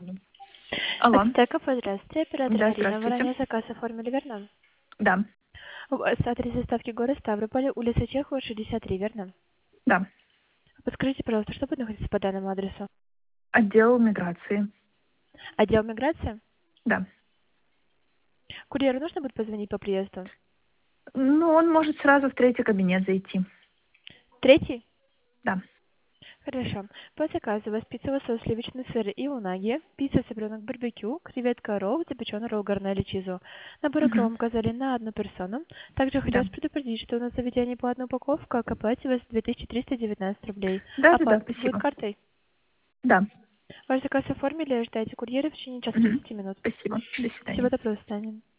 Алло. Ацтеков, здравствуйте. Оператор Да, Марина. Вы здравствуйте. ранее заказ оформили, верно? Да, У вас адрес доставки город Ставрополь, улица Чехова, 63, верно? да. Подскажите, пожалуйста, что будет находиться по данному адресу? Отдел миграции. Отдел миграции? Да. Курьеру нужно будет позвонить по приезду? Ну, он может сразу в третий кабинет зайти. Третий? Да. Хорошо. По заказу у вас пицца лосось, сливочный сыр и унаги, пицца цыпленок барбекю, креветка ролл, запеченный ролл гарнели чизу. Набор Угу. укроп указали на одну персону. Также хочу Да. вас предупредить, что у нас в заведении по одной упаковке, к оплате у вас 2319 рублей. Да, да, да, Оплата будет спасибо. картой? Да. Ваш заказ оформили, ждайте курьера в течение часа Угу. 30 минут. Спасибо. До Всего свидания. доброго, до свидания.